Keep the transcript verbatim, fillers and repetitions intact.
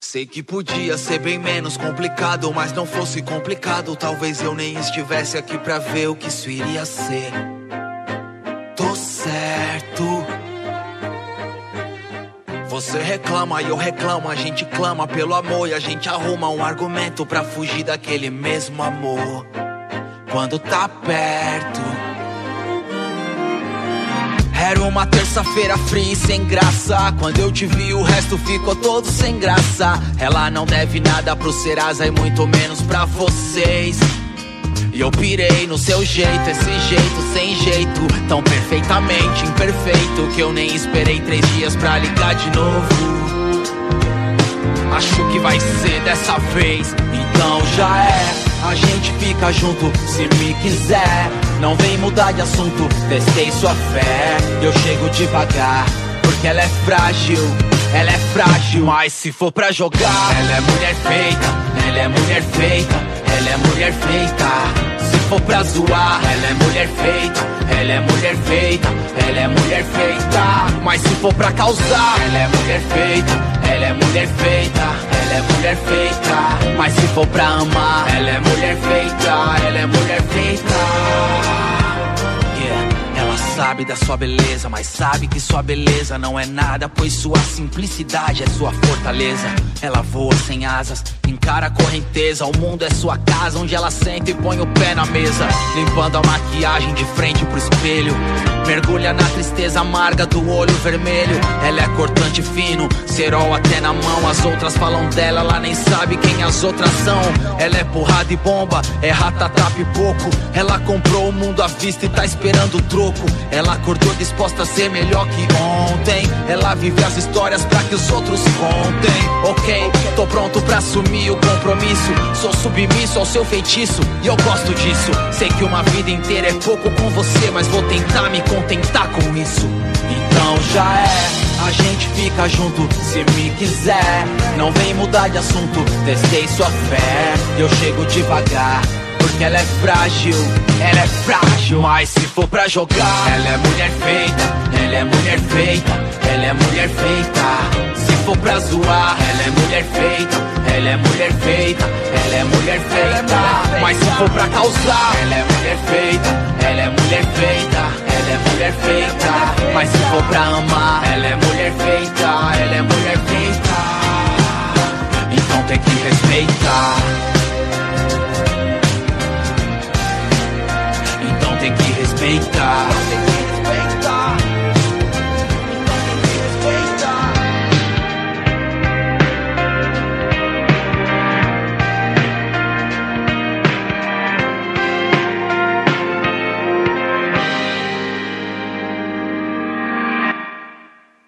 Sei que podia ser bem menos complicado, mas não fosse complicado, talvez eu nem estivesse aqui pra ver o que isso iria ser. Tô certo. Você reclama e eu reclamo, a gente clama pelo amor e a gente arruma um argumento pra fugir daquele mesmo amor quando tá perto. Era uma terça-feira fria e sem graça, quando eu te vi o resto ficou todo sem graça. Ela não deve nada pro Serasa e muito menos pra vocês. E eu pirei no seu jeito, esse jeito sem jeito, tão perfeitamente imperfeito que eu nem esperei três dias pra ligar de novo. Acho que vai ser dessa vez, então já é. A gente fica junto se me quiser. Não vem mudar de assunto, testei sua fé. Eu chego devagar, porque ela é frágil. Ela é frágil, mas se for pra jogar, ela é mulher feita, ela é mulher feita, ela é mulher feita. Se for pra zoar, ela é mulher feita, ela é mulher feita, ela é mulher feita. Mas se for pra causar, ela é mulher feita, ela é mulher feita, ela é mulher feita. Mas se for pra amar, ela é mulher feita, ela é mulher feita. Yeah. Ela sabe da sua beleza, mas sabe que sua beleza não é nada, pois sua simplicidade é sua fortaleza. Ela voa sem asas, encara a correnteza. O mundo é sua casa, onde ela senta e põe o pé na mesa, limpando a maquiagem de frente pro espelho. Mergulha na tristeza amarga do olho vermelho. Ela é cortante fino, cerol até na mão. As outras falam dela, ela nem sabe quem as outras são. Ela é porrada e bomba, é ratatá pipoco. Ela comprou o mundo à vista e tá esperando o troco. Ela acordou disposta a ser melhor que ontem. Ela vive as histórias pra que os outros contem. Ok, tô pronto pra assumir o compromisso. Sou submisso ao seu feitiço e eu gosto disso. Sei que uma vida inteira é pouco com você, mas vou tentar me contentar com isso. Então já é. A gente fica junto se me quiser. Não vem mudar de assunto, testei sua fé. Eu chego devagar, porque ela é frágil, ela é frágil. Mas se for pra jogar, ela é mulher feita, ela é mulher feita, ela é mulher feita. Se for pra zoar, ela é mulher feita, ela é mulher feita, ela é mulher feita. Mas se for pra causar, ela é mulher feita, ela é mulher feita, ela é mulher feita. Mas se for pra amar, ela é mulher feita, ela é mulher feita. Então tem que respeitar.